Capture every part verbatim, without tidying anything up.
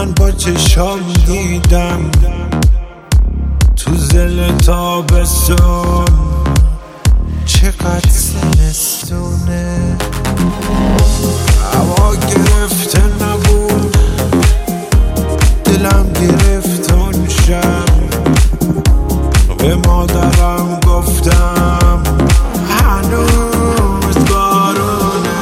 من با چشام دیدم تو زل تابستون چقدر زمستونه. هوا گرفته نبود، دلم گرفت اون شب. به مادرم گفتم هنوز بارونه.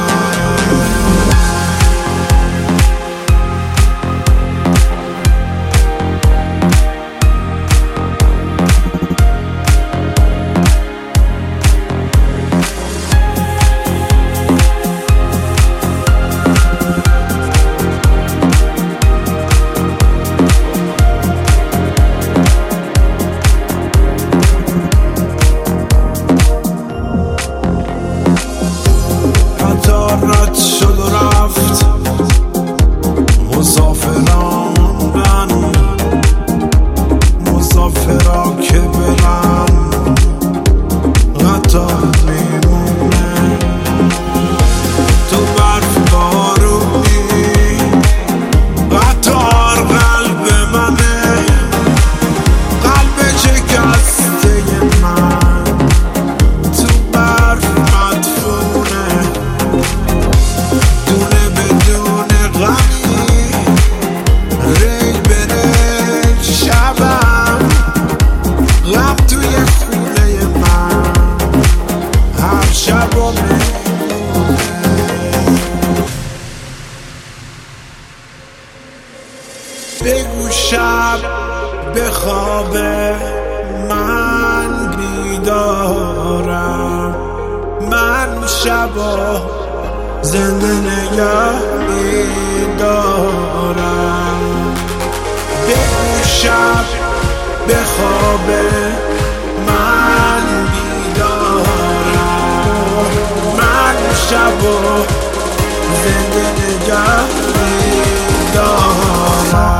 رد شد و رفت، مسافران موندن، مسافرا که برن قطار میمونه. تو برف بارونی قطار قلب منه، قلب شکسته من تو برف مدفونه. دونه بدون غمی ریل بره شبم، غم توی خونه من هر شب و بگو شب بخوابه من بیدارم، من شبا زنده نگه میدارم. بگو شب بخوابه من بیدارم، من شبا زنده نگه میدارم.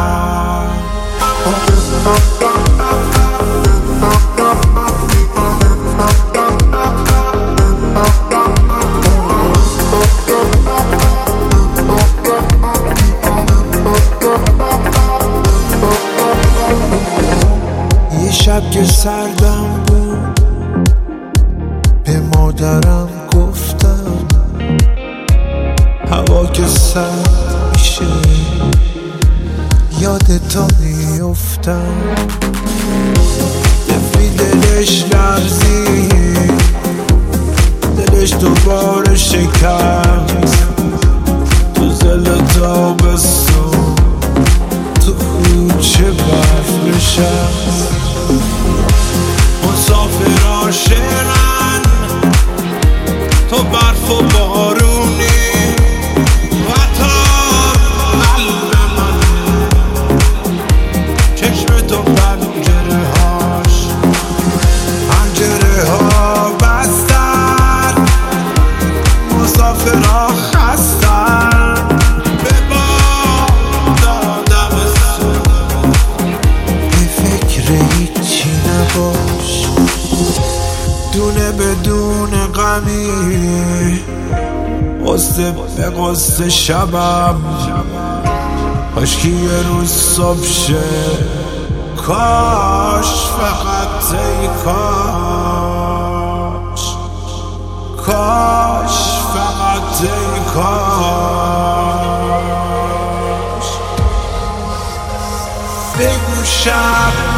شب که سردم بود به مادرم گفتم هوا که سرد میشه یادتا میفتم. دفی دلش لرزید، دلش دوباره شکست تو زل تابستون تو کوچه برف نشست. مسافرا شعرن تو برف و بارونی، قطار قلب منه، چشم تو پنجره هاش پنجره ها بستن، مسافرا خستن به باد دادم سون. به فکر هیچی نباش، دونه بدون غمی، قصه به قصه شبم کاشکی یه روز صبح شه. کاش فقط ای کاش، کاش فقط ای کاش. بگو شب